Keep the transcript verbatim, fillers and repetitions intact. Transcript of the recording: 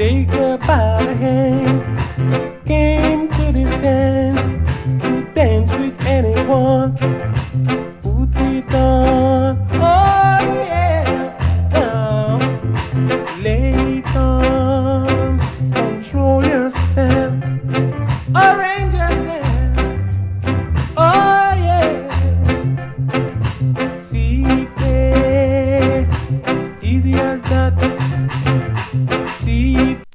Take her by the hand, came to this dance, to dance with anyone. Put it on, oh yeah, now lay it on, control yourself, arrange yourself, oh yeah. See it there, easy as that. See it